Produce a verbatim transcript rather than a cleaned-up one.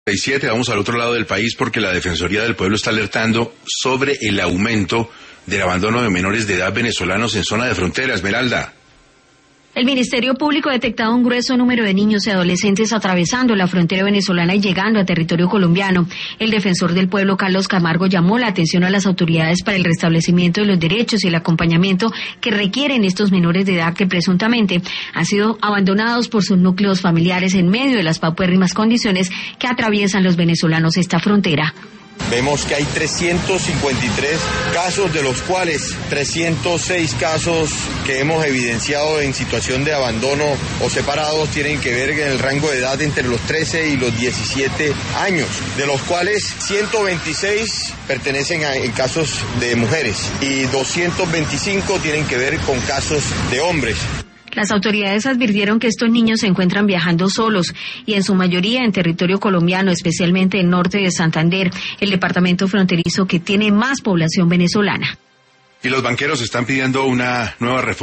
siete, vamos al otro lado del país porque la Defensoría del Pueblo está alertando sobre el aumento del abandono de menores de edad venezolanos en zona de frontera. Esmeralda. El Ministerio Público ha detectado un grueso número de niños y adolescentes atravesando la frontera venezolana y llegando a territorio colombiano. El defensor del pueblo, Carlos Camargo, llamó la atención a las autoridades para el restablecimiento de los derechos y el acompañamiento que requieren estos menores de edad que presuntamente han sido abandonados por sus núcleos familiares en medio de las paupérrimas condiciones que atraviesan los venezolanos esta frontera. Vemos que hay trescientos cincuenta y tres casos, de los cuales trescientos seis casos que hemos evidenciado en situación de abandono o separados tienen que ver en el rango de edad entre los trece y los diecisiete años, de los cuales ciento veintiséis pertenecen a en casos de mujeres y doscientos veinticinco tienen que ver con casos de hombres. Las autoridades advirtieron que estos niños se encuentran viajando solos y en su mayoría en territorio colombiano, especialmente en norte de Santander, el departamento fronterizo que tiene más población venezolana. Y los banqueros están pidiendo una nueva reforma.